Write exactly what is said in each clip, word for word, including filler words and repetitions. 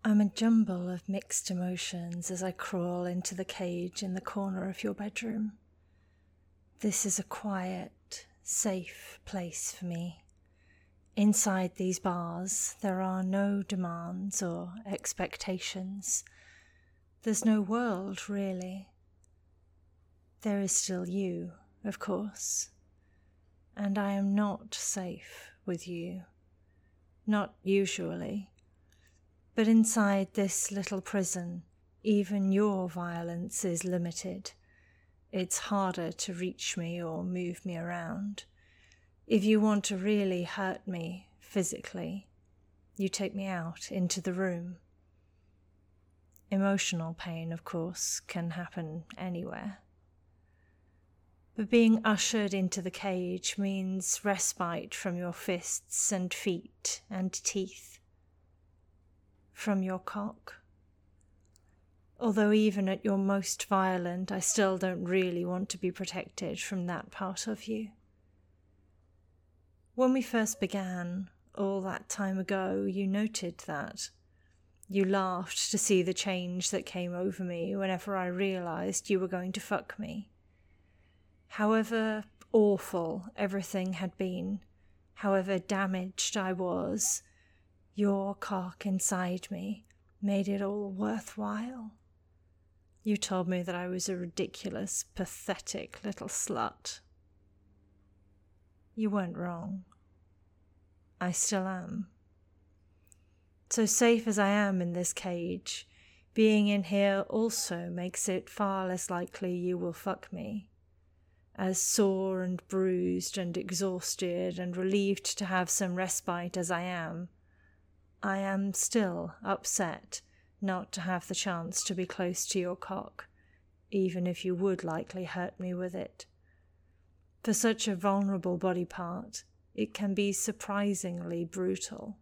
I'm a jumble of mixed emotions as I crawl into the cage in the corner of your bedroom. This is a quiet, safe place for me. Inside these bars, there are no demands or expectations. There's no world, really. There is still you, of course. And I am not safe with you. Not usually. But inside this little prison, even your violence is limited. It's harder to reach me or move me around. If you want to really hurt me physically, you take me out into the room. Emotional pain, of course, can happen anywhere. But being ushered into the cage means respite from your fists and feet and teeth. From your cock. Although even at your most violent, I still don't really want to be protected from that part of you. When we first began, all that time ago, you noted that. You laughed to see the change that came over me whenever I realized you were going to fuck me. However awful everything had been, however damaged I was, your cock inside me made it all worthwhile. You told me that I was a ridiculous, pathetic little slut. You weren't wrong. I still am. So safe as I am in this cage, being in here also makes it far less likely you will fuck me. As sore and bruised and exhausted and relieved to have some respite as I am, I am still upset not to have the chance to be close to your cock, even if you would likely hurt me with it. For such a vulnerable body part, it can be surprisingly brutal.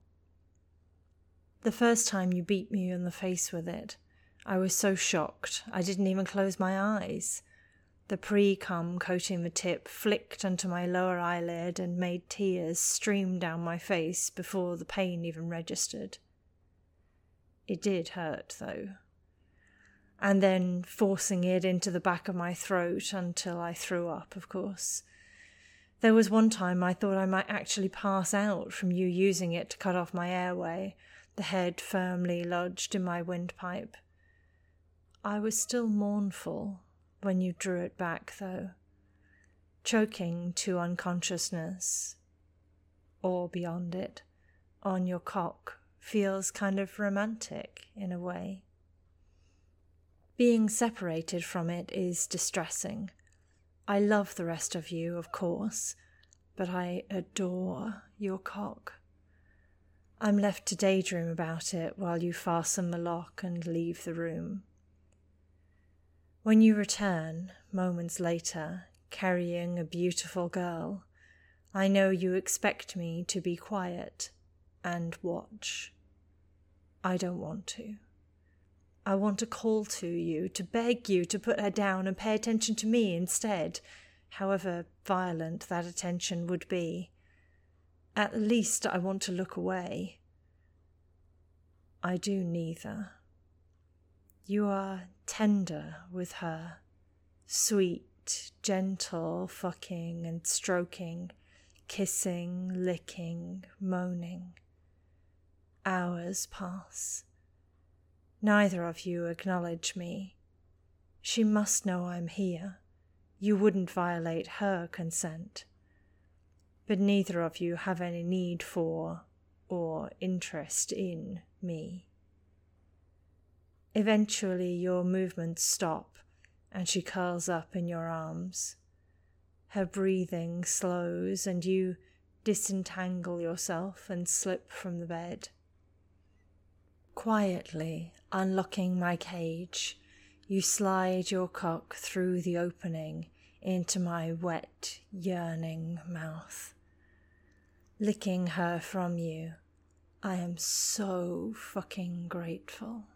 The first time you beat me in the face with it, I was so shocked I didn't even close my eyes. The pre-cum coating the tip flicked onto my lower eyelid and made tears stream down my face before the pain even registered. It did hurt, though. And then forcing it into the back of my throat until I threw up, of course. There was one time I thought I might actually pass out from you using it to cut off my airway, the head firmly lodged in my windpipe. I was still mournful when you drew it back, though, choking to unconsciousness, or beyond it, on your cock feels kind of romantic in a way. Being separated from it is distressing. I love the rest of you, of course, but I adore your cock. I'm left to daydream about it while you fasten the lock and leave the room. When you return, moments later, carrying a beautiful girl, I know you expect me to be quiet and watch. I don't want to. I want to call to you, to beg you to put her down and pay attention to me instead, however violent that attention would be. At least I want to look away. I do neither. You are tender with her, sweet, gentle fucking and stroking, kissing, licking, moaning. Hours pass. Neither of you acknowledge me. She must know I'm here. You wouldn't violate her consent. But neither of you have any need for or interest in me. Eventually your movements stop and she curls up in your arms. Her breathing slows and you disentangle yourself and slip from the bed. Quietly unlocking my cage, you slide your cock through the opening into my wet, yearning mouth. Licking her from you, I am so fucking grateful.